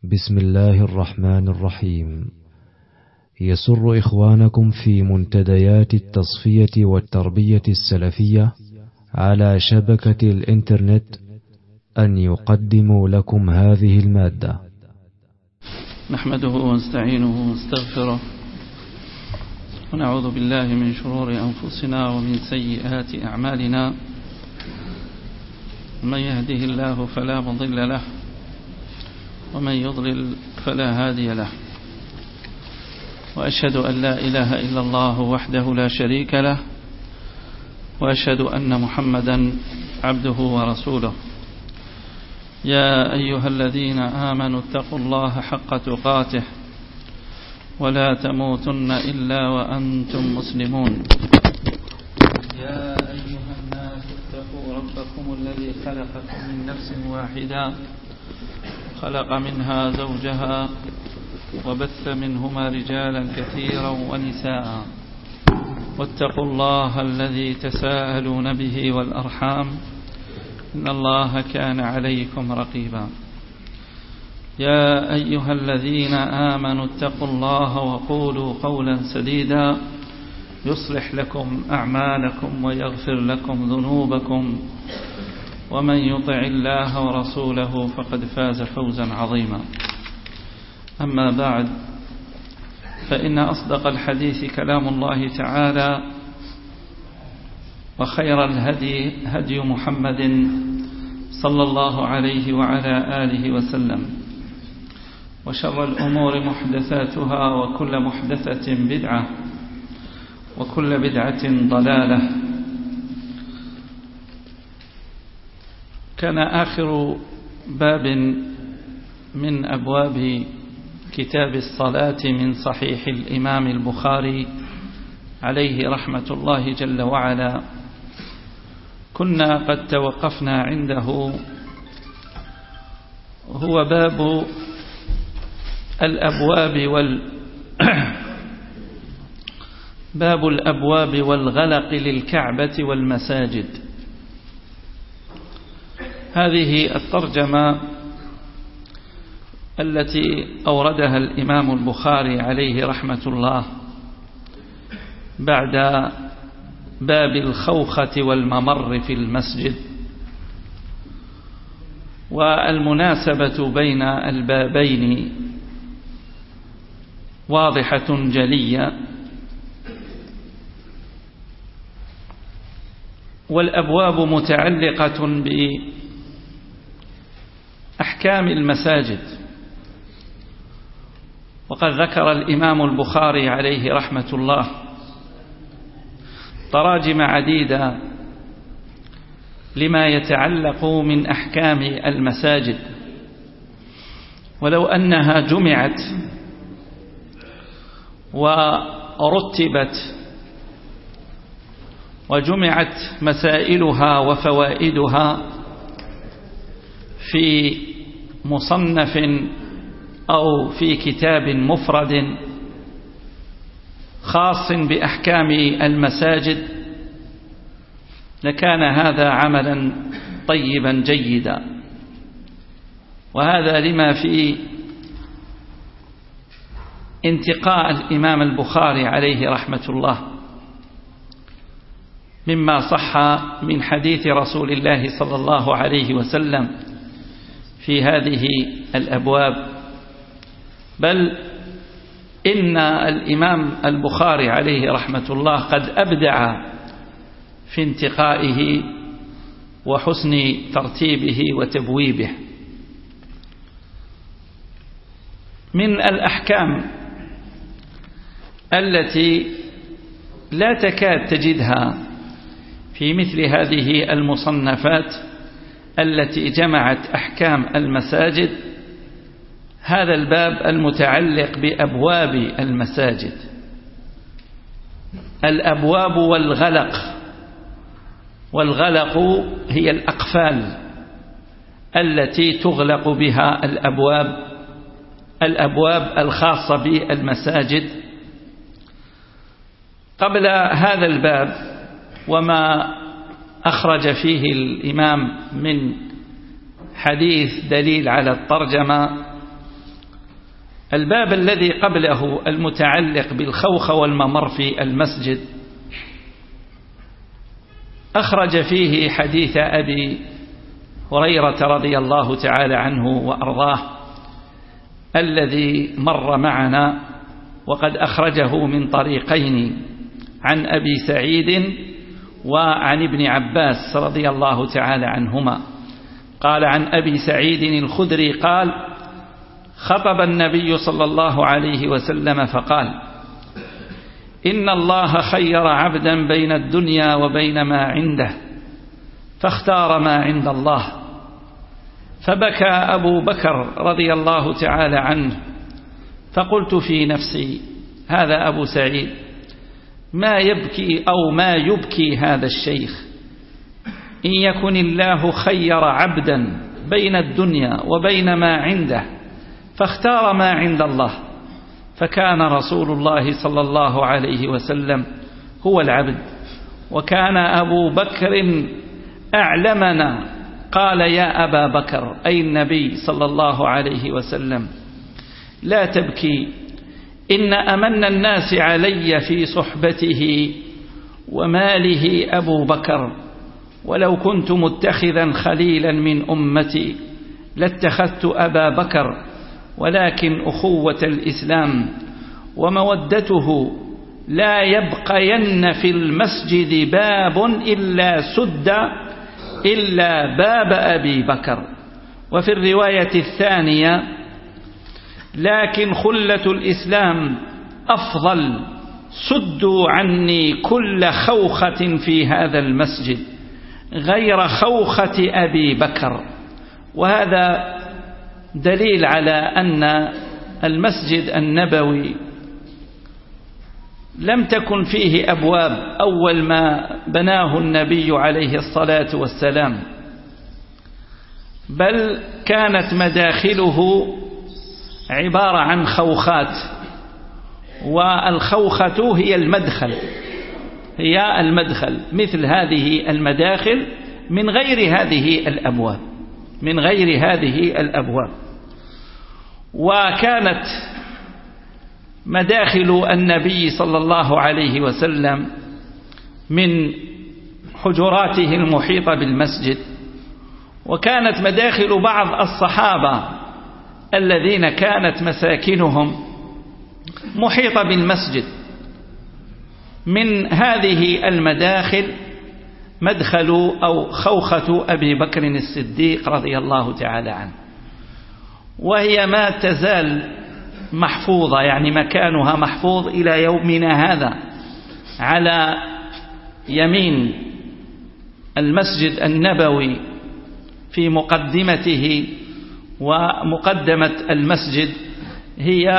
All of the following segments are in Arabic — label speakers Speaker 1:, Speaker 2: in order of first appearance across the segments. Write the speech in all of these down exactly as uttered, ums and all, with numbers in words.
Speaker 1: بسم الله الرحمن الرحيم. يسر إخوانكم في منتديات التصفية والتربية السلفية على شبكة الإنترنت أن يقدموا لكم هذه المادة.
Speaker 2: نحمده ونستعينه ونستغفره ونعوذ بالله من شرور أنفسنا ومن سيئات أعمالنا. من يهده الله فلا مضل له ومن يضلل فلا هادي له، وأشهد أن لا إله إلا الله وحده لا شريك له، وأشهد أن محمدا عبده ورسوله. يا أيها الذين آمنوا اتقوا الله حق تقاته ولا تموتن إلا وأنتم مسلمون. يا أيها الناس اتقوا ربكم الذي خلقكم من نفس واحدة خلق منها زوجها وبث منهما رجالا كثيرا ونساء، واتقوا الله الذي تساءلون به والأرحام إن الله كان عليكم رقيبا. يا أيها الذين آمنوا اتقوا الله وقولوا قولا سديدا يصلح لكم أعمالكم ويغفر لكم ذنوبكم، ومن يطع الله ورسوله فقد فاز فوزا عظيما. أما بعد، فإن أصدق الحديث كلام الله تعالى، وخير الهدي هدي محمد صلى الله عليه وعلى آله وسلم، وشر الأمور محدثاتها وكل محدثة بدعة وكل بدعة ضلالة. كان آخر باب من أبواب كتاب الصلاة من صحيح الإمام البخاري عليه رحمة الله جل وعلا كنا قد توقفنا عنده، هو باب الأبواب وال باب الأبواب والغلق للكعبة والمساجد. هذه الترجمة التي أوردها الإمام البخاري عليه رحمة الله بعد باب الخوخة والممر في المسجد. والمناسبة بين البابين واضحة جلية، والأبواب متعلقة بأحكام المساجد. وقد ذكر الإمام البخاري عليه رحمة الله تراجم عديدة لما يتعلق من أحكام المساجد، ولو أنها جمعت ورتبت وجمعت مسائلها وفوائدها في مصنف أو في كتاب مفرد خاص بأحكام المساجد لكان هذا عملا طيبا جيدا. وهذا لما في انتقاء الإمام البخاري عليه رحمة الله مما صح من حديث رسول الله صلى الله عليه وسلم في هذه الأبواب. بل إن الإمام البخاري عليه رحمة الله قد أبدع في انتقائه وحسن ترتيبه وتبويبه. من الأحكام التي لا تكاد تجدها في مثل هذه المصنفات التي جمعت أحكام المساجد هذا الباب المتعلق بأبواب المساجد. الأبواب والغلق. والغلق هي الأقفال التي تغلق بها الأبواب الأبواب الخاصة بالمساجد. قبل هذا الباب وما أخرج فيه الإمام من حديث دليل على الترجمة الباب الذي قبله المتعلق بالخوخ والممر في المسجد أخرج فيه حديث أبي هريرة رضي الله تعالى عنه وأرضاه الذي مر معنا، وقد أخرجه من طريقين عن أبي سعيد وعن ابن عباس رضي الله تعالى عنهما. قال عن أبي سعيد الخدري قال: خطب النبي صلى الله عليه وسلم فقال: إن الله خير عبدا بين الدنيا وبين ما عنده فاختار ما عند الله. فبكى أبو بكر رضي الله تعالى عنه، فقلت في نفسي: هذا أبو سعيد ما يبكي أو ما يبكي هذا الشيخ، إن يكن الله خير عبدا بين الدنيا وبين ما عنده فاختار ما عند الله. فكان رسول الله صلى الله عليه وسلم هو العبد، وكان أبو بكر أعلمنا. قال: يا أبا بكر، أي النبي صلى الله عليه وسلم، لا تبكي، إن أمن الناس علي في صحبته وماله أبو بكر، ولو كنت متخذا خليلا من أمتي لاتخذت أبا بكر، ولكن أخوة الإسلام ومودته لا يبقين في المسجد باب إلا سد إلا باب أبي بكر. وفي الرواية الثانية: لكن خلة الإسلام أفضل، سدوا عني كل خوخة في هذا المسجد غير خوخة أبي بكر. وهذا دليل على أن المسجد النبوي لم تكن فيه أبواب أول ما بناه النبي عليه الصلاة والسلام، بل كانت مداخله عبارة عن خوخات، والخوخة هي المدخل هي المدخل مثل هذه المداخل من غير هذه الأبواب من غير هذه الأبواب. وكانت مداخل النبي صلى الله عليه وسلم من حجراته المحيطة بالمسجد، وكانت مداخل بعض الصحابة الذين كانت مساكنهم محيطة بالمسجد. من هذه المداخل مدخل أو خوخة أبي بكر الصديق رضي الله تعالى عنه، وهي ما تزال محفوظة، يعني مكانها محفوظ إلى يومنا هذا على يمين المسجد النبوي في مقدمته. ومقدمة المسجد هي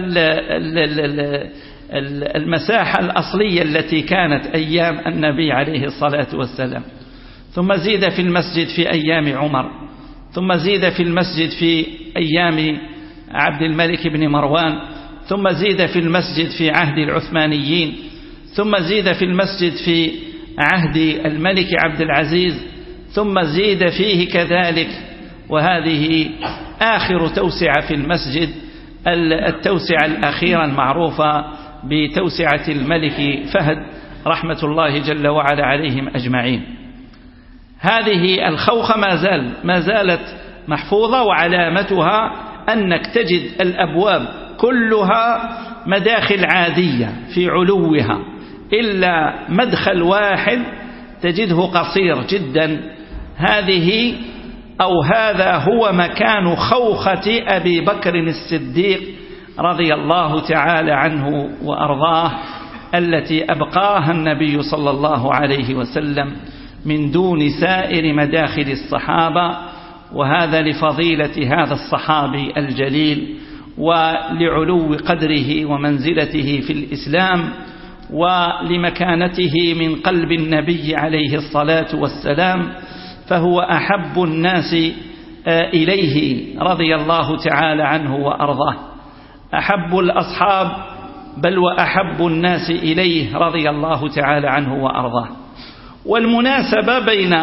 Speaker 2: المساحة الأصلية التي كانت أيام النبي عليه الصلاة والسلام، ثم زيد في المسجد في أيام عمر، ثم زيد في المسجد في أيام عبد الملك بن مروان، ثم زيد في المسجد في عهد العثمانيين، ثم زيد في المسجد في عهد الملك عبد العزيز، ثم زيد فيه كذلك. وهذه آخر توسعة في المسجد، التوسعة الأخيرة المعروفة بتوسعة الملك فهد رحمة الله جل وعلا عليهم أجمعين. هذه الخوخة ما زال ما زالت محفوظة، وعلامتها أنك تجد الأبواب كلها مداخل عادية في علوها، إلا مدخل واحد تجده قصير جدا. هذه أو هذا هو مكان خوخة أبي بكر الصديق رضي الله تعالى عنه وأرضاه، التي أبقاها النبي صلى الله عليه وسلم من دون سائر مداخل الصحابة. وهذا لفضيلة هذا الصحابي الجليل، ولعلو قدره ومنزلته في الإسلام، ولمكانته من قلب النبي عليه الصلاة والسلام، فهو أحب الناس إليه رضي الله تعالى عنه وأرضاه، أحب الأصحاب بل وأحب الناس إليه رضي الله تعالى عنه وأرضاه. والمناسبة بين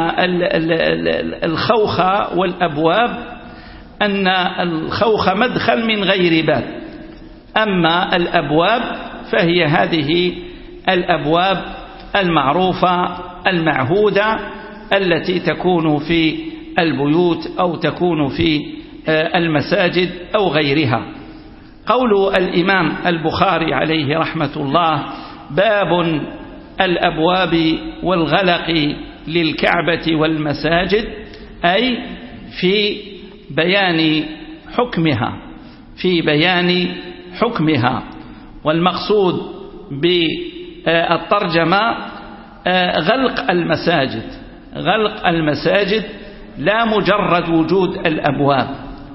Speaker 2: الخوخة والأبواب أن الخوخة مدخل من غير باب، أما الأبواب فهي هذه الأبواب المعروفة المعهودة التي تكون في البيوت أو تكون في المساجد أو غيرها. قول الإمام البخاري عليه رحمة الله: باب الأبواب والغلق للكعبة والمساجد، أي في بيان حكمها في بيان حكمها والمقصود بالترجمة غلق المساجد غلق المساجد لا مجرد وجود الأبواب.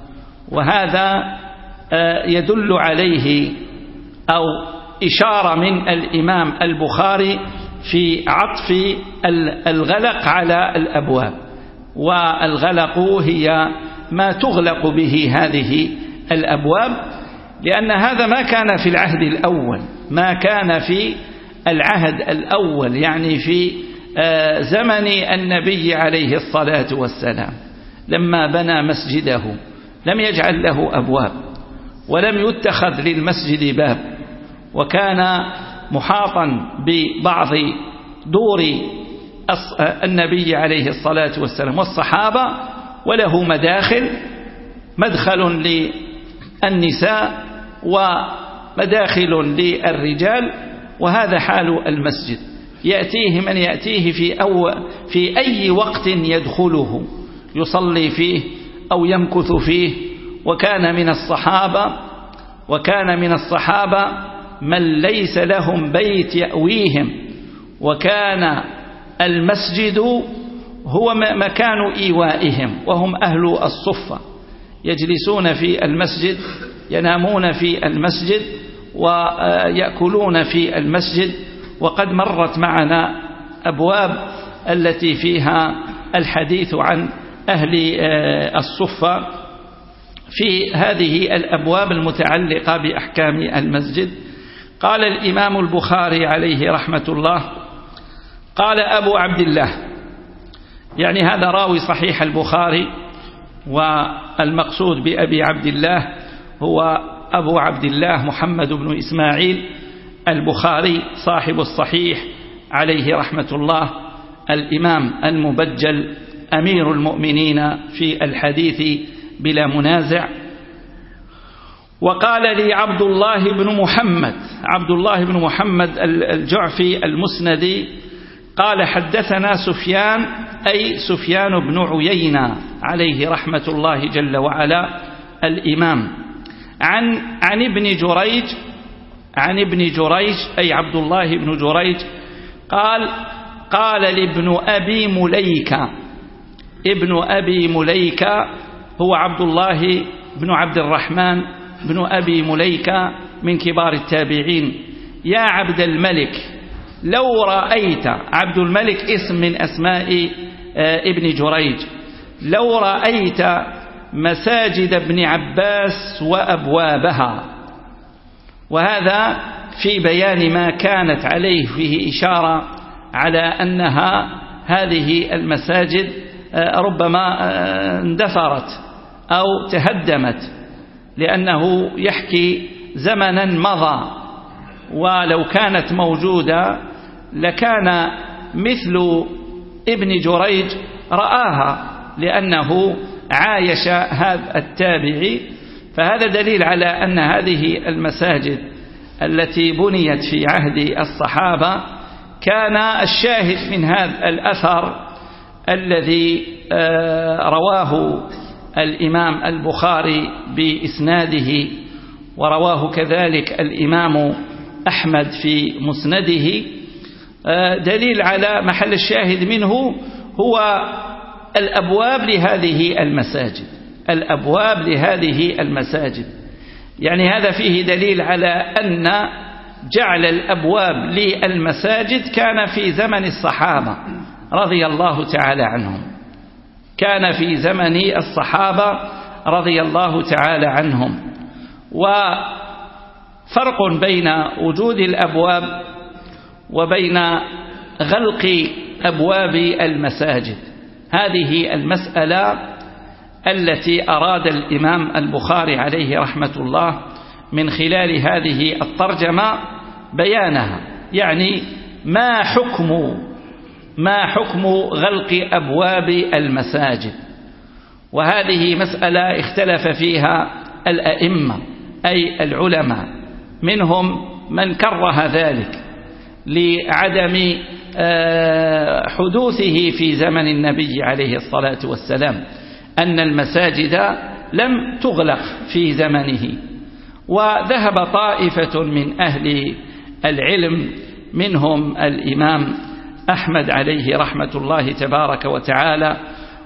Speaker 2: وهذا يدل عليه أو إشارة من الإمام البخاري في عطف الغلق على الأبواب، والغلق هي ما تغلق به هذه الأبواب، لأن هذا ما كان في العهد الأول ما كان في العهد الأول يعني في زمن النبي عليه الصلاة والسلام. لما بنى مسجده لم يجعل له أبواب ولم يتخذ للمسجد باب، وكان محاطا ببعض دور النبي عليه الصلاة والسلام والصحابة، وله مداخل، مدخل للنساء ومداخل للرجال، وهذا حال المسجد، يأتيه من يأتيه في, أو في أي وقت يدخله يصلي فيه أو يمكث فيه. وكان من الصحابة وكان من الصحابة من ليس لهم بيت يأويهم، وكان المسجد هو مكان إيوائهم، وهم أهل الصفة، يجلسون في المسجد، ينامون في المسجد، ويأكلون في المسجد. وقد مرت معنا أبواب التي فيها الحديث عن أهل الصفة في هذه الأبواب المتعلقة بأحكام المسجد. قال الإمام البخاري عليه رحمة الله: قال أبو عبد الله، يعني هذا راوي صحيح البخاري، والمقصود بأبي عبد الله هو أبو عبد الله محمد بن إسماعيل البخاري صاحب الصحيح عليه رحمة الله، الإمام المبجل أمير المؤمنين في الحديث بلا منازع. وقال لي عبد الله بن محمد عبد الله بن محمد الجعفي المسندي قال: حدثنا سفيان، أي سفيان بن عيينة عليه رحمة الله جل وعلا الإمام، عن عن ابن جريج عن ابن جريج أي عبد الله بن جريج قال: قال لابن أبي مليكة. ابن أبي مليكة هو عبد الله بن عبد الرحمن بن أبي مليكة من كبار التابعين: يا عبد الملك، لو رأيت، عبد الملك اسم من أسماء ابن جريج، لو رأيت مساجد ابن عباس وأبوابها. وهذا في بيان ما كانت عليه، فيه إشارة على أنها هذه المساجد ربما اندثرت أو تهدمت، لأنه يحكي زمنا مضى، ولو كانت موجودة لكان مثل ابن جريج رآها، لأنه عايش هذا التابعي. فهذا دليل على أن هذه المساجد التي بنيت في عهد الصحابة كان الشاهد من هذا الأثر الذي رواه الإمام البخاري بإسناده، ورواه كذلك الإمام أحمد في مسنده، دليل على محل الشاهد منه هو الأبواب لهذه المساجد الأبواب لهذه المساجد. يعني هذا فيه دليل على أن جعل الأبواب للمساجد كان في زمن الصحابة رضي الله تعالى عنهم كان في زمن الصحابة رضي الله تعالى عنهم. وفرق بين وجود الأبواب وبين غلق أبواب المساجد، هذه المسألة التي أراد الإمام البخاري عليه رحمة الله من خلال هذه الترجمة بيانها، يعني ما حكم ما حكم غلق أبواب المساجد. وهذه مسألة اختلف فيها الأئمة أي العلماء، منهم من كره ذلك لعدم حدوثه في زمن النبي عليه الصلاة والسلام، أن المساجد لم تغلق في زمنه. وذهب طائفة من أهل العلم منهم الإمام أحمد عليه رحمة الله تبارك وتعالى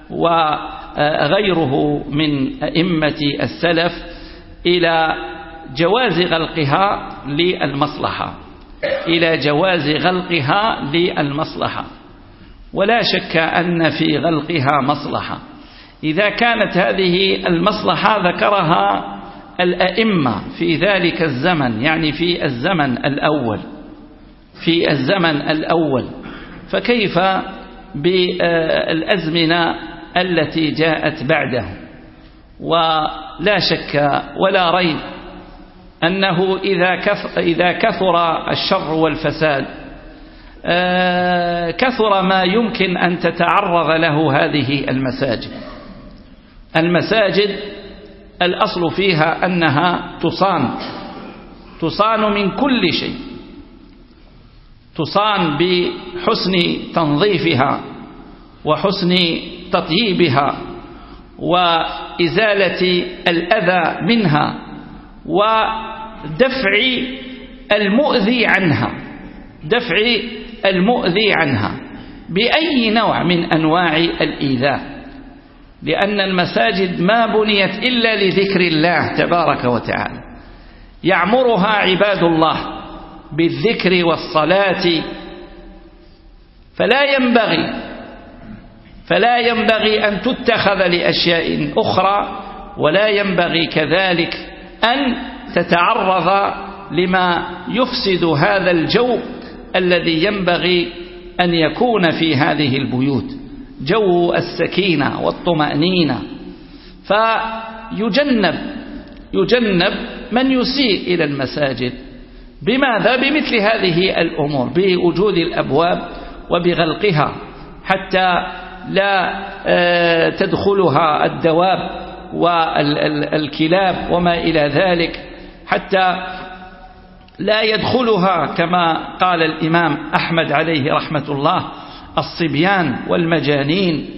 Speaker 2: وغيره من أئمة السلف إلى جواز غلقها للمصلحة إلى جواز غلقها للمصلحة ولا شك أن في غلقها مصلحة إذا كانت هذه المصلحة ذكرها الأئمة في ذلك الزمن، يعني في الزمن الأول في الزمن الأول فكيف بالأزمنة التي جاءت بعده؟ ولا شك ولا ريب أنه إذا كثر, إذا كثر الشر والفساد كثر ما يمكن أن تتعرض له هذه المساجد. المساجد الأصل فيها أنها تصان تصان من كل شيء، تصان بحسن تنظيفها وحسن تطييبها وإزالة الأذى منها ودفع المؤذي عنها دفع المؤذي عنها بأي نوع من أنواع الإيذاء، لأن المساجد ما بنيت إلا لذكر الله تبارك وتعالى، يعمرها عباد الله بالذكر والصلاة، فلا ينبغي فلا ينبغي أن تتخذ لأشياء أخرى، ولا ينبغي كذلك أن تتعرض لما يفسد هذا الجو الذي ينبغي أن يكون في هذه البيوت، جو السكينة والطمأنينة. فيجنب يجنب من يسيء إلى المساجد بماذا؟ بمثل هذه الأمور، بوجود الأبواب وبغلقها حتى لا تدخلها الدواب والكلاب وما إلى ذلك، حتى لا يدخلها كما قال الإمام أحمد عليه رحمة الله الصبيان والمجانين.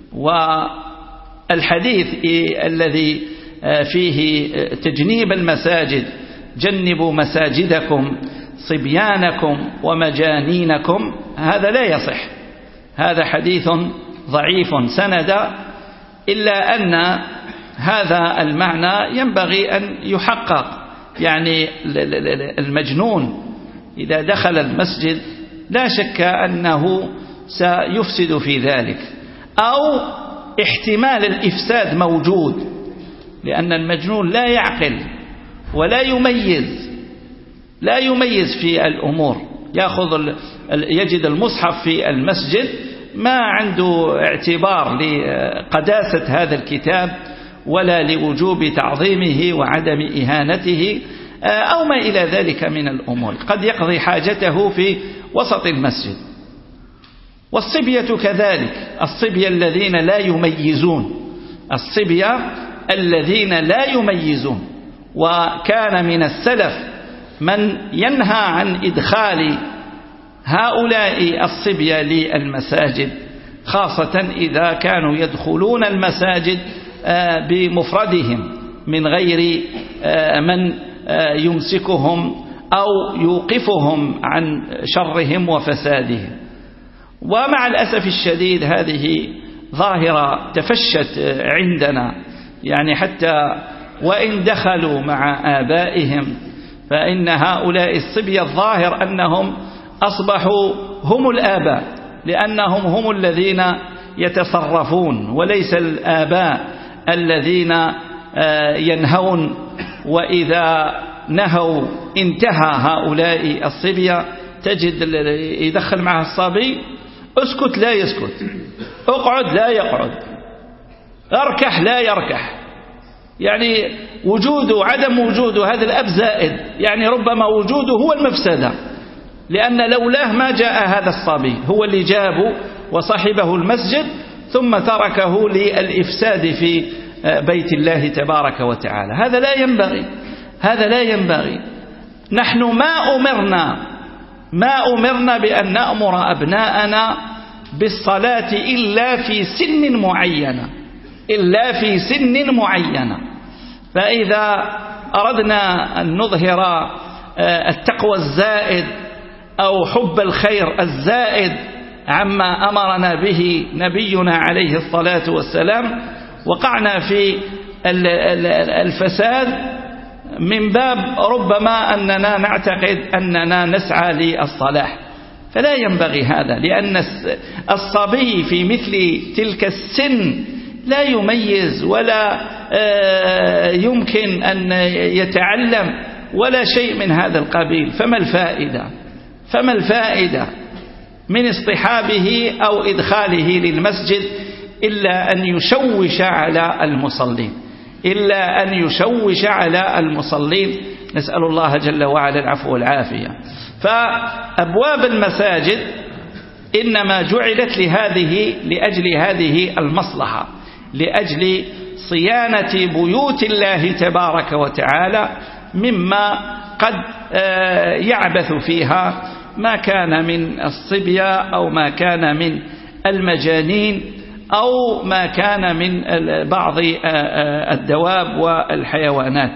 Speaker 2: والحديث الذي فيه تجنيب المساجد، جنبوا مساجدكم صبيانكم ومجانينكم، هذا لا يصح، هذا حديث ضعيف سند، إلا أن هذا المعنى ينبغي أن يحقق. يعني المجنون إذا دخل المسجد لا شك أنه سيفسد في ذلك، أو احتمال الإفساد موجود، لأن المجنون لا يعقل ولا يميز لا يميز في الأمور، يأخذ يجد المصحف في المسجد ما عنده اعتبار لقداسة هذا الكتاب ولا لوجوب تعظيمه وعدم إهانته أو ما إلى ذلك من الأمور، قد يقضي حاجته في وسط المسجد. والصبية كذلك، الصبية الذين لا يميزون الصبية الذين لا يميزون وكان من السلف من ينهى عن إدخال هؤلاء الصبية للمساجد، خاصة إذا كانوا يدخلون المساجد بمفردهم من غير من يمسكهم أو يوقفهم عن شرهم وفسادهم. ومع الأسف الشديد هذه ظاهرة تفشت عندنا، يعني حتى وإن دخلوا مع آبائهم فإن هؤلاء الصبية الظاهر أنهم أصبحوا هم الآباء، لأنهم هم الذين يتصرفون وليس الآباء الذين ينهون، وإذا نهوا انتهى هؤلاء الصبية. تجد يدخل معه الصبي، اسكت لا يسكت، اقعد لا يقعد، اركح لا يركح، يعني وجوده عدم وجوده هذا الأب زائد، يعني ربما وجوده هو المفسدة، لأن لولاه ما جاء هذا الصبي، هو اللي جابه وصحبه المسجد ثم تركه للإفساد في بيت الله تبارك وتعالى. هذا لا ينبغي، هذا لا ينبغي. نحن ما أمرنا ما أمرنا بأن نأمر أبناءنا بالصلاة إلا في سن معينة، إلا في سن معينة. فإذا أردنا أن نظهر التقوى الزائد أو حب الخير الزائد عما أمرنا به نبينا عليه الصلاة والسلام، وقعنا في الفساد من باب ربما أننا نعتقد أننا نسعى للصلاح. فلا ينبغي هذا، لأن الصبي في مثل تلك السن لا يميز ولا يمكن أن يتعلم ولا شيء من هذا القبيل. فما الفائدة فما الفائدة من اصطحابه أو إدخاله للمسجد إلا أن يشوش على المصلين إلا أن يشوش على المصلين. نسأل الله جل وعلا العفو والعافية. فأبواب المساجد إنما جعلت لهذه لأجل هذه المصلحة، لأجل صيانة بيوت الله تبارك وتعالى مما قد يعبث فيها ما كان من الصبية أو ما كان من المجانين أو ما كان من بعض الدواب والحيوانات.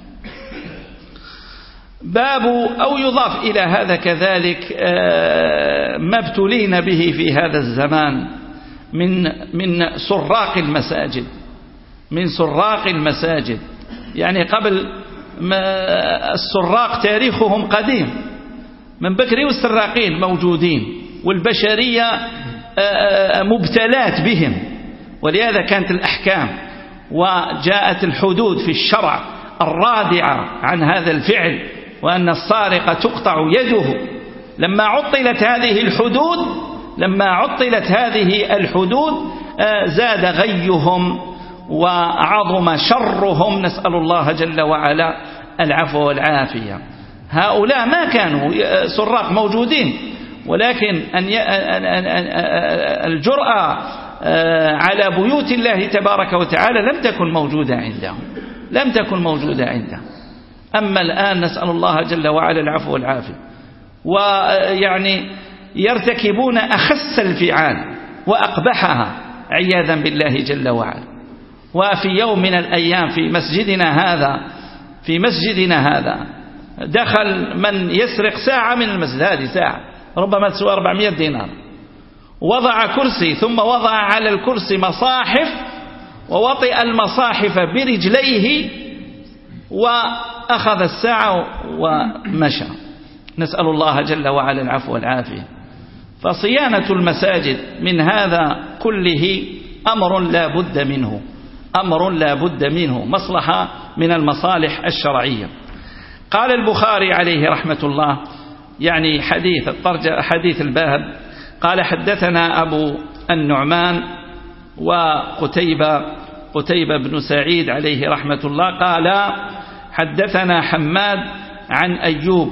Speaker 2: باب أو يضاف إلى هذا كذلك ما ابتلينا به في هذا الزمان من من سراق المساجد من سراق المساجد يعني قبل ما السراق تاريخهم قديم، من بكري والسراقين موجودين، والبشرية مبتلات بهم، ولهذا كانت الأحكام وجاءت الحدود في الشرع الرادعة عن هذا الفعل، وأن السارق تقطع يده. لما عطلت هذه الحدود لما عطلت هذه الحدود زاد غيهم وعظم شرهم، نسأل الله جل وعلا العفو والعافية. هؤلاء ما كانوا سراق موجودين، ولكن أن الجرأة على بيوت الله تبارك وتعالى لم تكن موجودة عندهم لم تكن موجودة عندهم. أما الآن نسأل الله جل وعلا العفو والعافية، ويعني يرتكبون أخس الفعال وأقبحها عياذا بالله جل وعلا. وفي يوم من الأيام في مسجدنا هذا في مسجدنا هذا دخل من يسرق ساعة من المسجد، هذه ساعة ربما تسوى أربعمائة دينار، وضع كرسي ثم وضع على الكرسي مصاحف ووطئ المصاحف برجليه وأخذ الساعة ومشى. نسأل الله جل وعلا العفو والعافية. فصيانة المساجد من هذا كله أمر لا بد منه أمر لا بد منه مصلحة من المصالح الشرعية. قال البخاري عليه رحمة الله يعني حديث حديث الباب، قال حدثنا أبو النعمان وقتيبة قتيبة بن سعيد عليه رحمة الله قال حدثنا حماد عن أيوب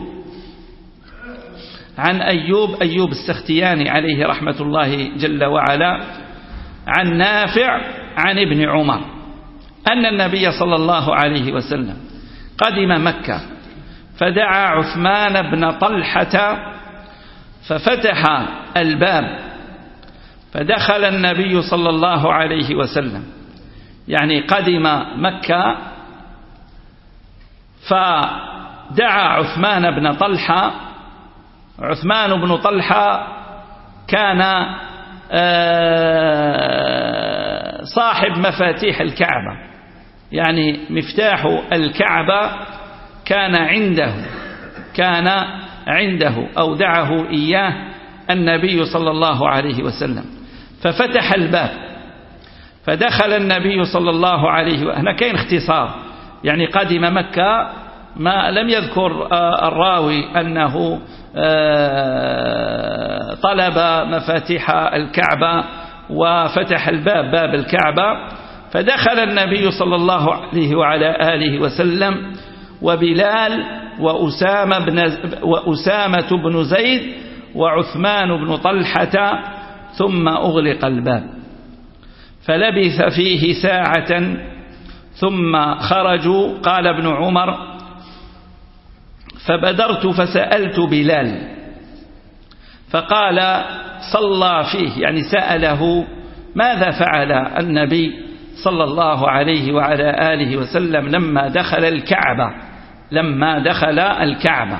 Speaker 2: عن أيوب أيوب السختياني عليه رحمة الله جل وعلا عن نافع عن ابن عمر أن النبي صلى الله عليه وسلم قدم مكة فدعا عثمان بن طلحة ففتح الباب فدخل النبي صلى الله عليه وسلم، يعني قدم مكة فدعا عثمان بن طلحة. عثمان بن طلحة كان صاحب مفاتيح الكعبة، يعني مفتاح الكعبة كان عنده كان عنده أودعه إياه النبي صلى الله عليه وسلم. ففتح الباب فدخل النبي صلى الله عليه وسلم. هنا كاين اختصار، يعني قدم مكة ما لم يذكر الراوي أنه طلب مفاتيح الكعبة وفتح الباب باب الكعبة فدخل النبي صلى الله عليه وعلى آله وسلم وبلال وأسامة بن, وأسامة بن زيد وعثمان بن طلحة، ثم أغلق الباب، فلبث فيه ساعة ثم خرجوا. قال ابن عمر: فبدرت فسألت بلال فقال: صلى فيه، يعني سأله ماذا فعل النبي صلى الله عليه وعلى آله وسلم لما دخل الكعبة لما دخل الكعبة.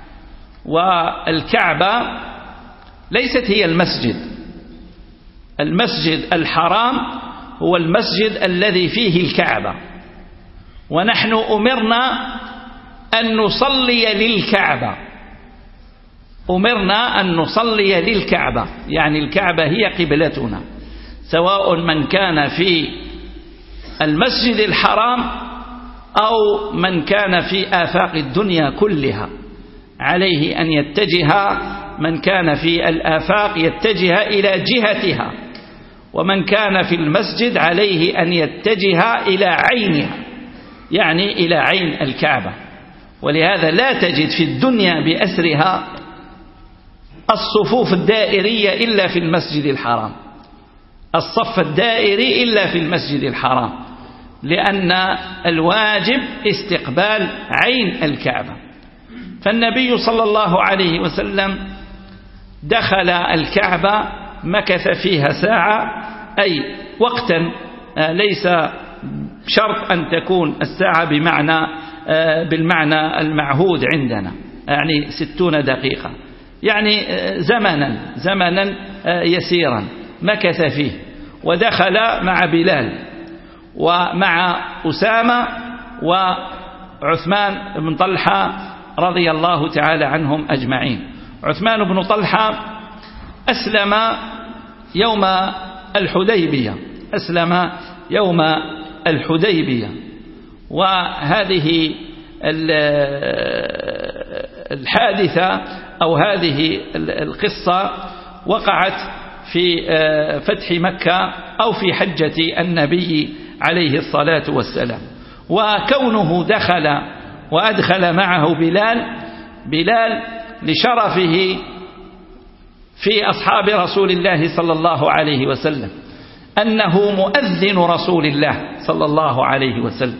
Speaker 2: والكعبة ليست هي المسجد، المسجد الحرام هو المسجد الذي فيه الكعبة، ونحن أمرنا أن نصلي للكعبة، أمرنا أن نصلي للكعبة، يعني الكعبة هي قبلتنا، سواء من كان في المسجد الحرام أو من كان في آفاق الدنيا كلها، عليه أن يتجه، من كان في الآفاق يتجه إلى جهتها، ومن كان في المسجد عليه أن يتجه إلى عينها، يعني إلى عين الكعبة. ولهذا لا تجد في الدنيا بأسرها الصفوف الدائرية إلا في المسجد الحرام، الصف الدائري إلا في المسجد الحرام، لأن الواجب استقبال عين الكعبة. فالنبي صلى الله عليه وسلم دخل الكعبة، مكث فيها ساعة، أي وقتا ليس شرط أن تكون الساعة بمعنى بالمعنى المعهود عندنا، يعني ستون دقيقة، يعني زمنا زمنا يسيرا مكث فيه. ودخل مع بلال ومع أسامة وعثمان بن طلحة رضي الله تعالى عنهم أجمعين. عثمان بن طلحة أسلم يوم الحديبية، أسلم يوم الحديبية. وهذه الحادثة أو هذه القصة وقعت في فتح مكة أو في حجة النبي عليه الصلاة والسلام. وكونه دخل وأدخل معه بلال بلال لشرفه في أصحاب رسول الله صلى الله عليه وسلم، أنه مؤذن رسول الله صلى الله عليه وسلم،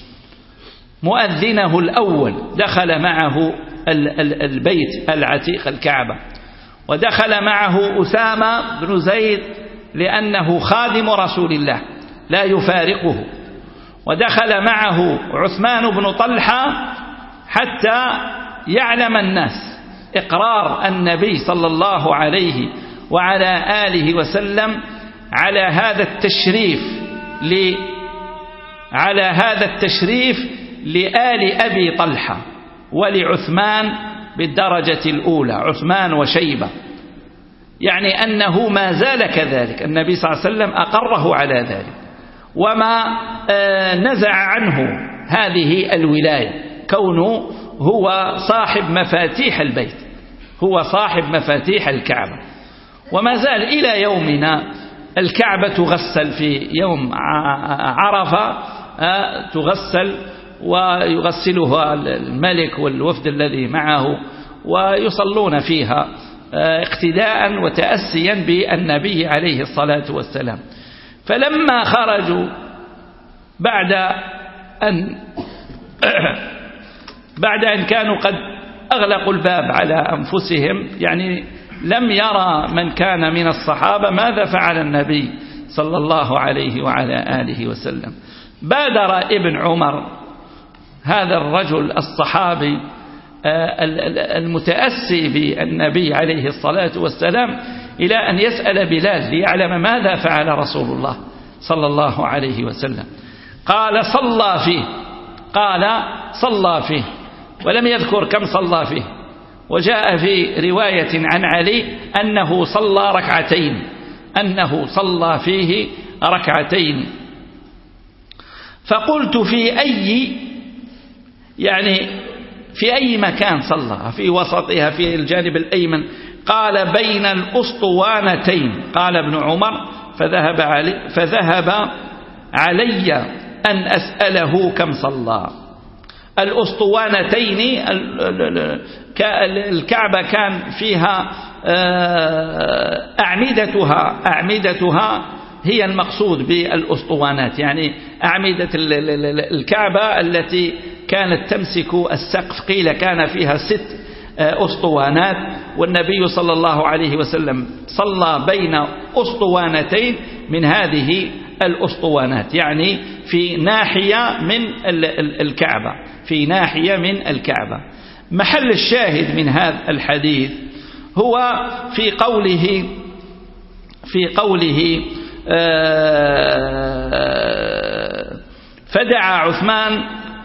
Speaker 2: مؤذنه الأول، دخل معه البيت العتيق الكعبة. ودخل معه أسامة بن زيد لأنه خادم رسول الله لا يفارقه. ودخل معه عثمان بن طلحة حتى يعلم الناس إقرار النبي صلى الله عليه وعلى آله وسلم على هذا التشريف ل على هذا التشريف لآل أبي طلحة ولعثمان بالدرجة الأولى، عثمان وشيبة، يعني أنه ما زال كذلك، النبي صلى الله عليه وسلم أقره على ذلك وما نزع عنه هذه الولاية، كونه هو صاحب مفاتيح البيت، هو صاحب مفاتيح الكعبة. وما زال إلى يومنا الكعبة تغسل في يوم عرفة، تغسل ويغسلها الملك والوفد الذي معه، ويصلون فيها اقتداء وتأسيا بالنبي عليه الصلاة والسلام. فلما خرجوا بعد أن بعد أن كانوا قد أغلقوا الباب على أنفسهم، يعني لم يرى من كان من الصحابة ماذا فعل النبي صلى الله عليه وعلى آله وسلم، بادر ابن عمر هذا الرجل الصحابي المتأسي بالنبي عليه الصلاة والسلام إلى أن يسأل بلال ليعلم ماذا فعل رسول الله صلى الله عليه وسلم. قال: صلى فيه، قال صلى فيه، ولم يذكر كم صلى فيه. وجاء في رواية عن علي أنه صلى ركعتين، أنه صلى فيه ركعتين. فقلت: في أي يعني في أي مكان صلى؟ في وسطها، في الجانب الأيمن؟ قال: بين الأسطوانتين. قال ابن عمر: فذهب علي, فذهب علي أن أسأله كم صلى. الأسطوانتين الكعبة كان فيها أعمدتها أعمدتها هي المقصود بالأسطوانات، يعني أعمدة الكعبة التي كانت تمسك السقف، قيل كان فيها ست أسطوانات، والنبي صلى الله عليه وسلم صلى بين أسطوانتين من هذه الأسطوانات، يعني في ناحية من الكعبة في ناحية من الكعبة. محل الشاهد من هذا الحديث هو في قوله في قوله فدعا عثمان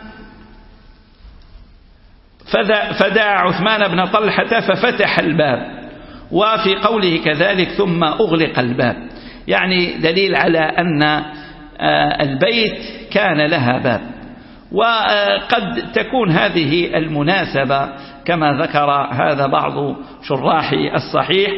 Speaker 2: فدعا عثمان بن طلحة ففتح الباب، وفي قوله كذلك ثم أغلق الباب، يعني دليل على أن البيت كان لها باب. وقد تكون هذه المناسبة كما ذكر هذا بعض شراح الصحيح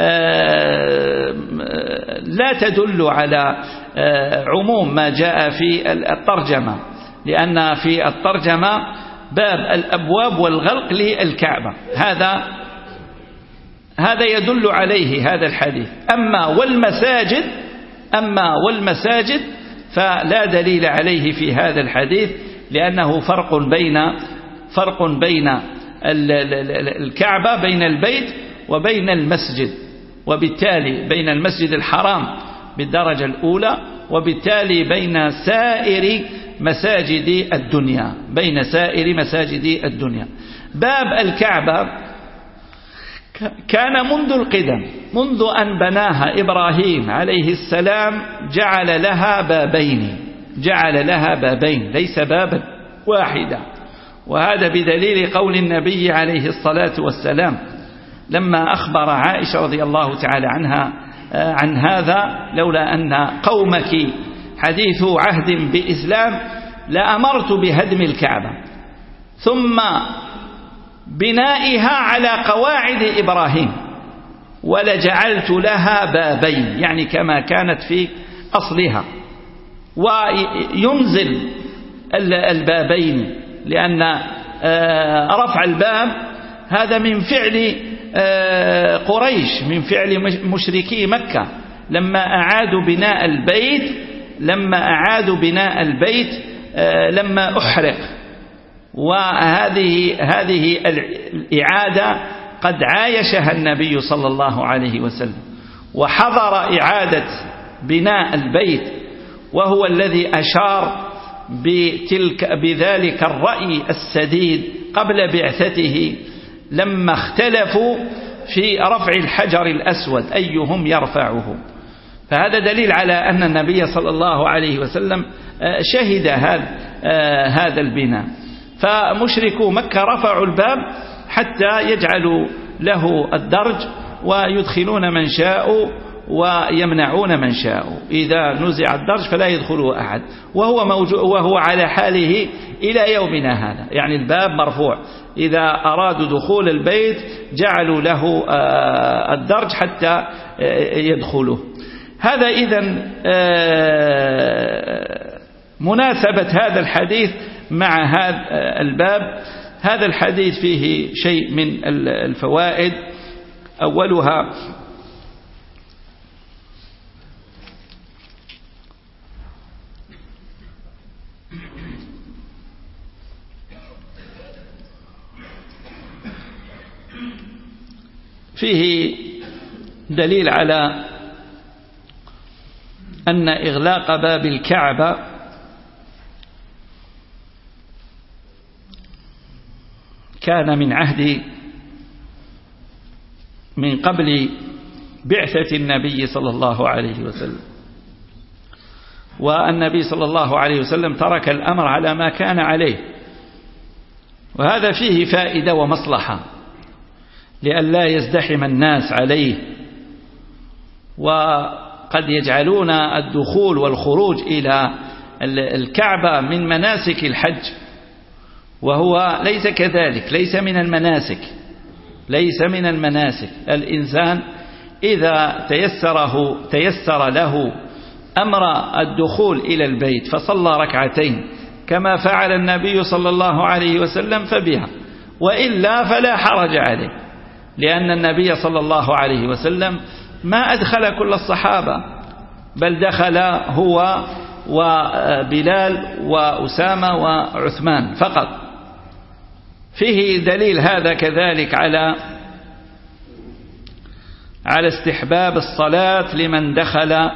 Speaker 2: لا تدل على عموم ما جاء في الترجمة، لأن في الترجمة باب الأبواب والغلق للكعبة، هذا هذا يدل عليه هذا الحديث. أما والمساجد أما والمساجد فلا دليل عليه في هذا الحديث، لأنه فرق بين فرق بين الكعبة بين البيت وبين المسجد، وبالتالي بين المسجد الحرام بالدرجة الأولى، وبالتالي بين سائر مساجد الدنيا بين سائر مساجد الدنيا. باب الكعبة كان منذ القدم، منذ أن بناها إبراهيم عليه السلام جعل لها بابين جعل لها بابين ليس بابا واحدا، وهذا بدليل قول النبي عليه الصلاة والسلام لما أخبر عائشة رضي الله تعالى عنها عن هذا: لولا أن قومك حديث عهد بإسلام لأمرت بهدم الكعبة ثم بنائها على قواعد إبراهيم ولجعلت لها بابين، يعني كما كانت في أصلها، وينزل البابين لأن رفع الباب هذا من فعل قريش، من فعل مشركي مكة لما أعادوا بناء البيت لما أعادوا بناء البيت لما أحرق. وهذه هذه الإعادة قد عايشها النبي صلى الله عليه وسلم، وحضر إعادة بناء البيت، وهو الذي أشار بتلك بذلك الرأي السديد قبل بعثته لما اختلفوا في رفع الحجر الأسود أيهم يرفعه. فهذا دليل على أن النبي صلى الله عليه وسلم شهد هذا هذا البناء. فمشركو مكة رفعوا الباب حتى يجعلوا له الدرج ويدخلون من شاءوا ويمنعون من شاءوا، إذا نزع الدرج فلا يدخله أحد، وهو موجود وهو على حاله إلى يومنا هذا، يعني الباب مرفوع، إذا أرادوا دخول البيت جعلوا له الدرج حتى يدخله. هذا إذن مناسبة هذا الحديث مع هذا الباب. هذا الحديث فيه شيء من الفوائد، أولها فيه دليل على أن إغلاق باب الكعبة كان من عهد من قبل بعثة النبي صلى الله عليه وسلم، والنبي صلى الله عليه وسلم ترك الأمر على ما كان عليه، وهذا فيه فائدة ومصلحة لئلا يزدحم الناس عليه، وقد يجعلون الدخول والخروج إلى الكعبة من مناسك الحج، وهو ليس كذلك، ليس من المناسك ليس من المناسك. الإنسان إذا تيسره تيسر له أمر الدخول إلى البيت فصلى ركعتين كما فعل النبي صلى الله عليه وسلم فبها، وإلا فلا حرج عليه، لأن النبي صلى الله عليه وسلم ما أدخل كل الصحابة، بل دخل هو وبلال وأسامة وعثمان فقط. فيه دليل هذا كذلك على على استحباب الصلاة لمن دخل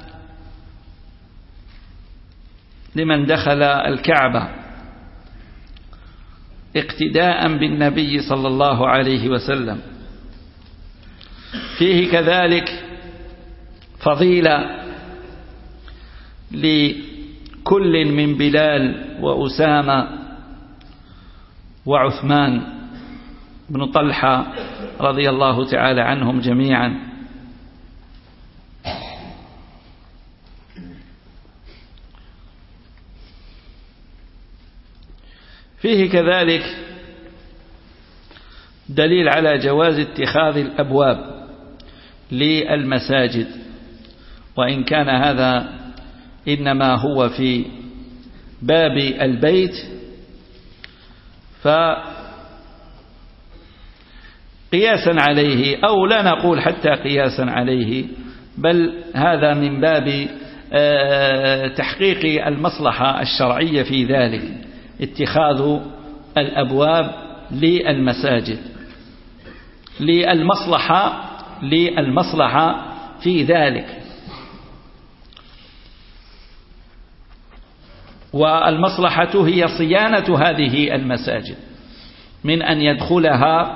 Speaker 2: لمن دخل الكعبة اقتداء بالنبي صلى الله عليه وسلم. فيه كذلك فضيلة لكل من بلال وأسامة وعثمان بن طلحة رضي الله تعالى عنهم جميعا. فيه كذلك دليل على جواز اتخاذ الأبواب للمساجد، وإن كان هذا إنما هو في باب البيت، فقياسا عليه أو لا نقول حتى قياسا عليه، بل هذا من باب تحقيق المصلحة الشرعية في ذلك، اتخاذ الأبواب للمساجد للمصلحة للمصلحة في ذلك. والمصلحة هي صيانة هذه المساجد من أن يدخلها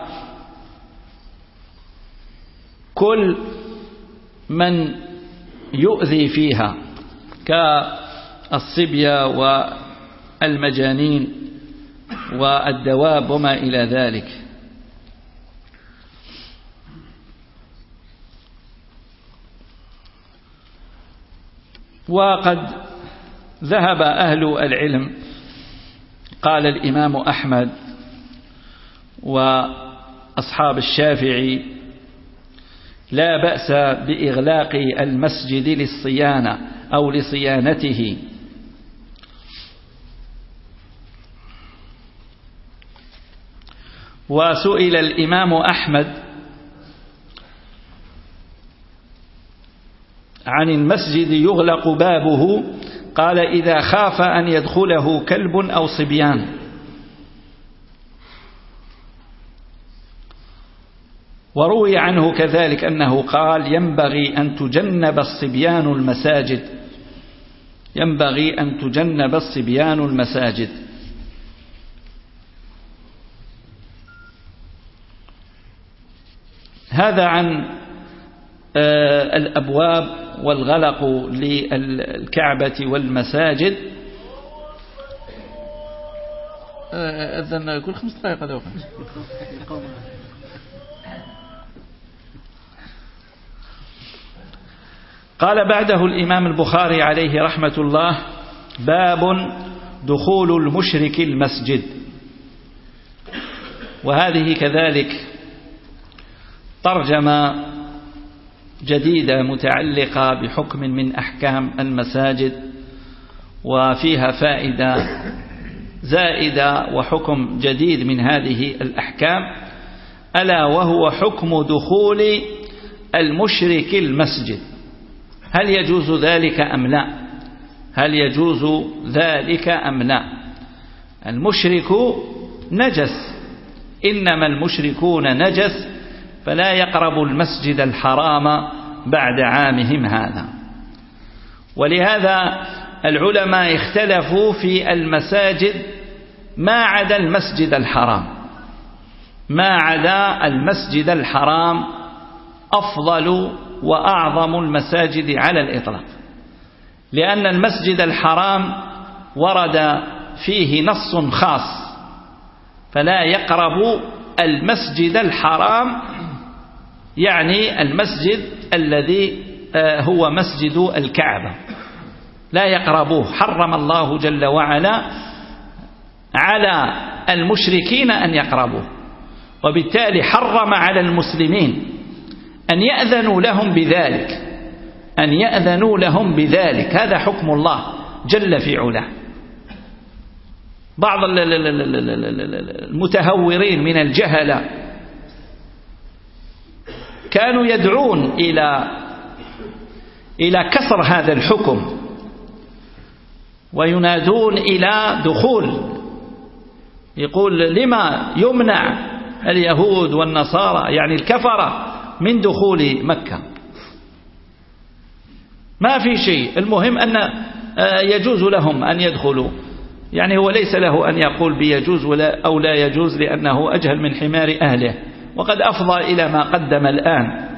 Speaker 2: كل من يؤذي فيها كالصبية والمجانين والدواب وما إلى ذلك. وقد ذهب أهل العلم، قال الإمام أحمد وأصحاب الشافعي: لا بأس بإغلاق المسجد للصيانة أو لصيانته، وسئل الإمام أحمد عن المسجد يغلق بابه، قال: إذا خاف أن يدخله كلب أو صبيان. وروي عنه كذلك أنه قال: ينبغي أن تجنب الصبيان المساجد ينبغي أن تجنب الصبيان المساجد. هذا عن الأبواب والغلق للكعبة والمساجد. أذن كل خمس دقائق هذا وقت. قال بعده الإمام البخاري عليه رحمة الله: باب دخول المشرك المسجد. وهذه كذلك ترجمة جديدة متعلقة بحكم من أحكام المساجد، وفيها فائدة زائدة وحكم جديد من هذه الأحكام، ألا وهو حكم دخول المشرك المسجد. هل يجوز ذلك أم لا؟ هل يجوز ذلك أم لا؟ المشرك نجس، إنما المشركون نجس، فلا يقرب المسجد الحرام بعد عامهم هذا. ولهذا العلماء اختلفوا في المساجد ما عدا المسجد الحرام. ما عدا المسجد الحرام أفضل وأعظم المساجد على الإطلاق، لأن المسجد الحرام ورد فيه نص خاص، فلا يقرب المسجد الحرام، يعني المسجد الذي هو مسجد الكعبة، لا يقربوه. حرم الله جل وعلا على المشركين أن يقربوه، وبالتالي حرم على المسلمين أن يأذنوا لهم بذلك، أن يأذنوا لهم بذلك. هذا حكم الله جل في علاه. بعض المتهورين من الجهلة كانوا يدعون إلى إلى كسر هذا الحكم، وينادون إلى دخول، يقول لما يمنع اليهود والنصارى يعني الكفرة من دخول مكة؟ ما في شيء، المهم أن يجوز لهم أن يدخلوا. يعني هو ليس له أن يقول بيجوز ولا أو لا يجوز، لأنه أجهل من حمار أهله، وقد أفضى إلى ما قدم الآن.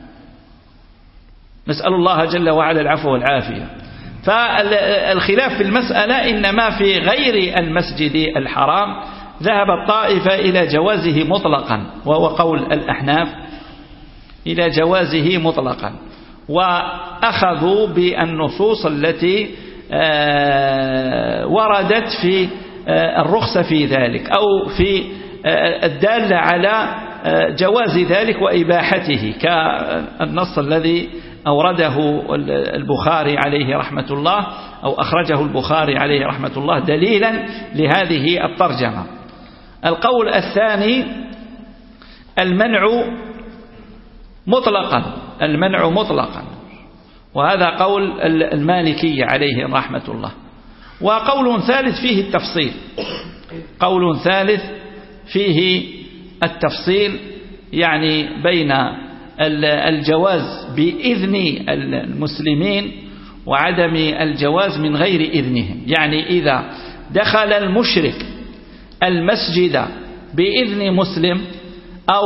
Speaker 2: نسأل الله جل وعلا العفو والعافية. فالخلاف في المسألة إنما في غير المسجد الحرام ذهب الطائفة إلى جوازه مطلقا، وهو قول الأحناف إلى جوازه مطلقا، وأخذوا بالنصوص التي وردت في الرخصة في ذلك، أو في الدالة على جواز ذلك وإباحته، كالنص الذي أورده البخاري عليه رحمة الله، أو أخرجه البخاري عليه رحمة الله دليلا لهذه الترجمة. القول الثاني المنع مطلقا، المنع مطلقا، وهذا قول المالكي عليه رحمة الله. وقول ثالث فيه التفصيل، قول ثالث فيه التفصيل، يعني بين الجواز بإذن المسلمين وعدم الجواز من غير إذنهم. يعني إذا دخل المشرك المسجد بإذن مسلم أو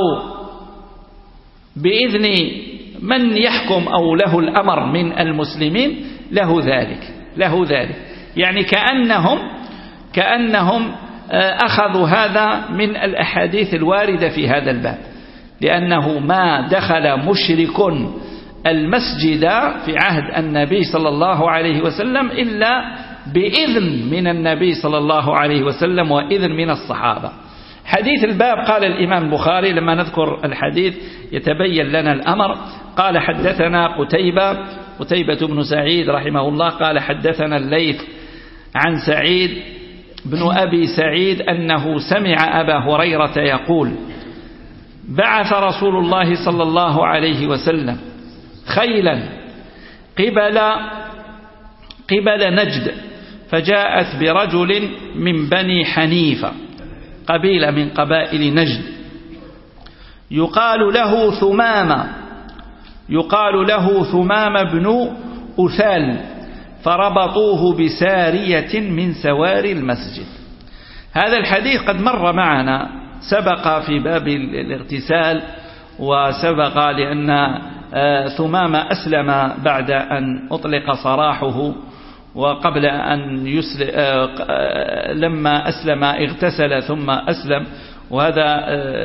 Speaker 2: بإذن من يحكم أو له الأمر من المسلمين له ذلك، له ذلك. يعني كأنهم كأنهم أخذوا هذا من الأحاديث الواردة في هذا الباب، لأنه ما دخل مشرك المسجد في عهد النبي صلى الله عليه وسلم إلا بإذن من النبي صلى الله عليه وسلم وإذن من الصحابة. حديث الباب قال الإمام البخاري لما نذكر الحديث يتبين لنا الأمر. قال حدثنا قتيبة قتيبة بن سعيد رحمه الله قال حدثنا الليث عن سعيد بن أبي سعيد أنه سمع أبا هريرة يقول بعث رسول الله صلى الله عليه وسلم خيلا قبل قبل نجد، فجاءت برجل من بني حنيفة، قبيلة من قبائل نجد، يقال له ثمامة يقال له ثمام بن أثال، فربطوه بسارية من سواري المسجد. هذا الحديث قد مر معنا، سبق في باب الاغتسال، وسبق لأن ثمام أسلم بعد أن أطلق سراحه، وقبل أن يسلم لما أسلم اغتسل ثم أسلم. وهذا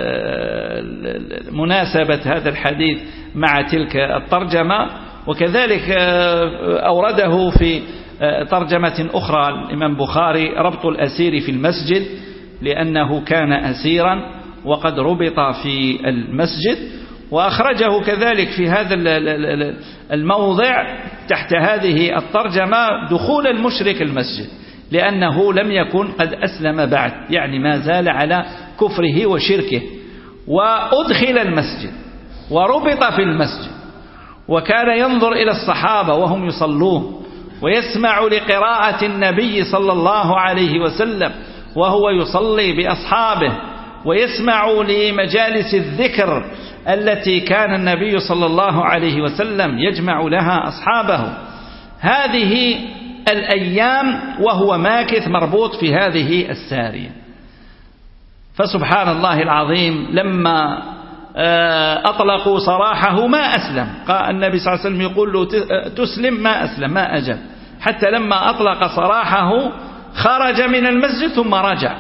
Speaker 2: مناسبة هذا الحديث مع تلك الترجمة. وكذلك أورده في ترجمة أخرى الإمام بخاري ربط الأسير في المسجد، لأنه كان أسيرا وقد ربط في المسجد. وأخرجه كذلك في هذا الموضع تحت هذه الترجمة دخول المشرك المسجد، لأنه لم يكن قد أسلم بعد، يعني ما زال على كفره وشركه، وأدخل المسجد وربط في المسجد، وكان ينظر إلى الصحابة وهم يصلون، ويسمع لقراءة النبي صلى الله عليه وسلم وهو يصلي بأصحابه، ويسمع لمجالس الذكر التي كان النبي صلى الله عليه وسلم يجمع لها أصحابه هذه الأيام، وهو ماكث مربوط في هذه السارية. فسبحان الله العظيم لما أطلقوا سراحه ما أسلم، قال النبي صلى الله عليه وسلم يقول له تسلم، ما أسلم ما أجل، حتى لما أطلق سراحه خرج من المسجد ثم رجع،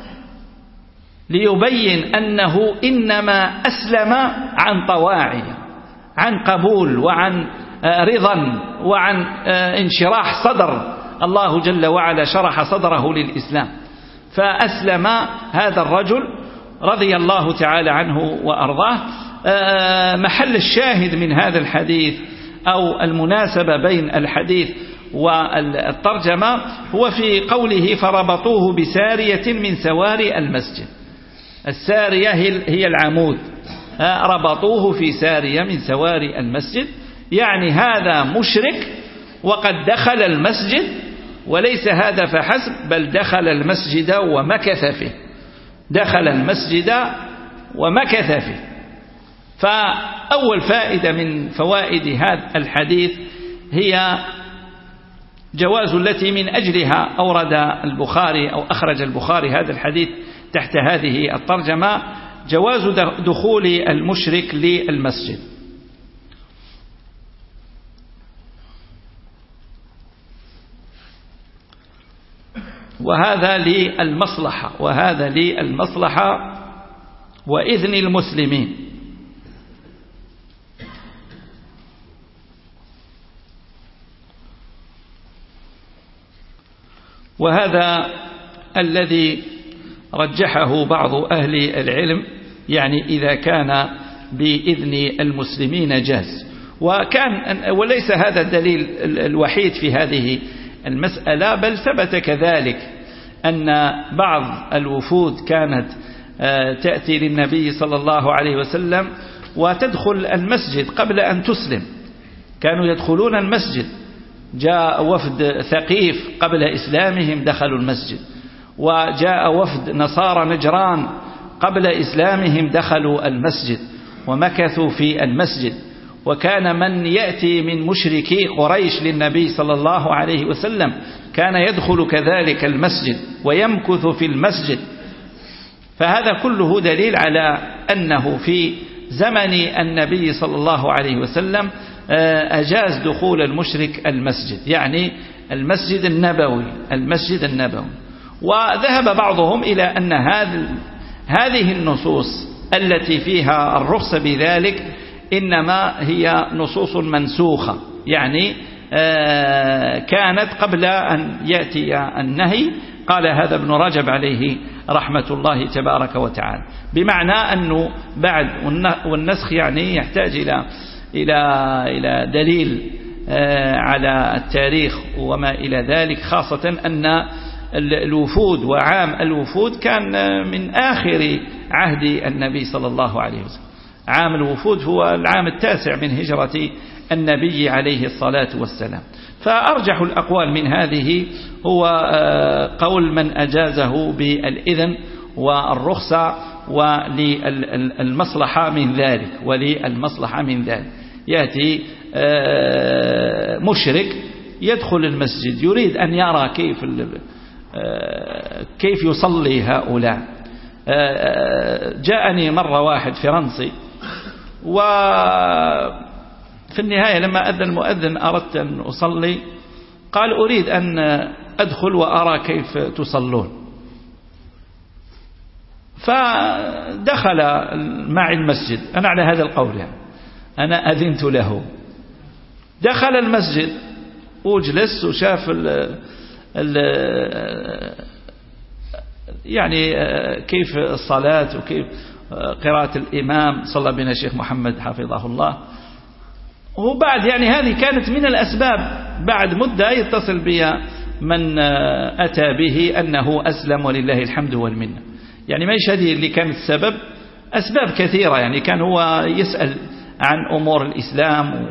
Speaker 2: ليبين أنه إنما أسلم عن طواعية، عن قبول وعن رضا وعن انشراح صدر. الله جل وعلا شرح صدره للإسلام، فأسلم هذا الرجل رضي الله تعالى عنه وأرضاه. محل الشاهد من هذا الحديث أو المناسبة بين الحديث والترجمة هو في قوله فربطوه بسارية من سواري المسجد. السارية هي العمود، ربطوه في سارية من سواري المسجد، يعني هذا مشرك وقد دخل المسجد، وليس هذا فحسب بل دخل المسجد ومكث فيه، دخل المسجد ومكث فيه. فأول فائدة من فوائد هذا الحديث هي جواز التي من أجلها أورد البخاري أو أخرج البخاري هذا الحديث تحت هذه الترجمة، جواز دخول المشرك للمسجد. وهذا للمصلحة وهذا للمصلحة وإذن المسلمين. وهذا الذي رجحه بعض أهل العلم، يعني إذا كان بإذن المسلمين جاز. وكان وليس هذا الدليل الوحيد في هذه المسألة، بل ثبت كذلك أن بعض الوفود كانت تأتي للنبي صلى الله عليه وسلم وتدخل المسجد قبل أن تسلم، كانوا يدخلون المسجد. جاء وفد ثقيف قبل إسلامهم دخلوا المسجد، وجاء وفد نصارى نجران قبل إسلامهم دخلوا المسجد ومكثوا في المسجد. وكان من يأتي من مشركي قريش للنبي صلى الله عليه وسلم كان يدخل كذلك المسجد ويمكث في المسجد. فهذا كله دليل على أنه في زمن النبي صلى الله عليه وسلم أجاز دخول المشرك المسجد، يعني المسجد النبوي المسجد النبوي. وذهب بعضهم إلى أن هذه النصوص التي فيها الرخصة بذلك إنما هي نصوص منسوخة، يعني كانت قبل أن يأتي النهي. قال هذا ابن رجب عليه رحمة الله تبارك وتعالى، بمعنى أنه بعد والنسخ يعني يحتاج إلى إلى إلى دليل على التاريخ وما إلى ذلك، خاصة أن الوفود وعام الوفود كان من آخر عهد النبي صلى الله عليه وسلم. عام الوفود هو العام التاسع من هجرة النبي عليه الصلاة والسلام. فأرجح الأقوال من هذه هو قول من أجازه بالإذن والرخصة وللمصلحة من ذلك وللمصلحة من ذلك. يأتي مشرك يدخل المسجد يريد أن يرى كيف كيف يصلي هؤلاء. جاءني مرة واحد فرنسي، وفي النهاية لما أذن المؤذن أردت أن أصلي، قال أريد أن أدخل وأرى كيف تصلون. فدخل معي المسجد، أنا على هذا القول يعني أنا أذنت له، دخل المسجد وجلس وشاف ال ال يعني كيف الصلاة وكيف قراءة الإمام. صلى بنا الشيخ محمد حفظه الله. وبعد يعني هذه كانت من الأسباب، بعد مدة يتصل بي من أتى به أنه أسلم ولله الحمد والمنة. يعني ما هذه اللي كانت السبب، أسباب كثيرة. يعني كان هو يسأل عن أمور الإسلام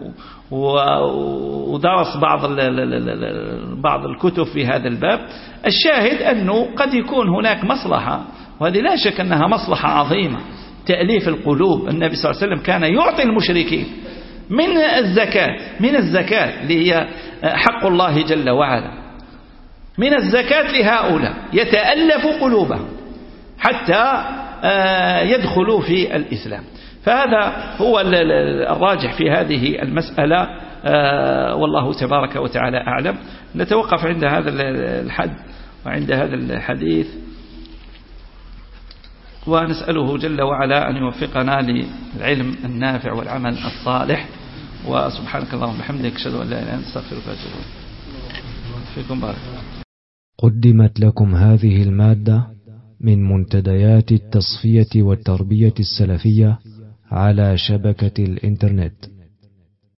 Speaker 2: ودرس بعض بعض الكتب في هذا الباب. الشاهد أنه قد يكون هناك مصلحة، وهذه لا شك أنها مصلحة عظيمة، تأليف القلوب. النبي صلى الله عليه وسلم كان يعطي المشركين من الزكاة من الزكاة اللي هي حق الله جل وعلا، من الزكاة لهؤلاء يتألف قلوبهم حتى يدخلوا في الإسلام. فهذا هو الراجح في هذه المسألة، والله تبارك وتعالى أعلم. نتوقف عند هذا الحد وعند هذا الحديث، ونسأله جل وعلا أن يوفقنا للعلم النافع والعمل الصالح. وسبحانك اللهم وبحمدك أشهد أن لا إله إلا أنت أستغفرك وأتوب إليك. فيكم بارك.
Speaker 1: قدمت لكم هذه المادة من منتديات التصفية والتربية السلفية على شبكة الإنترنت.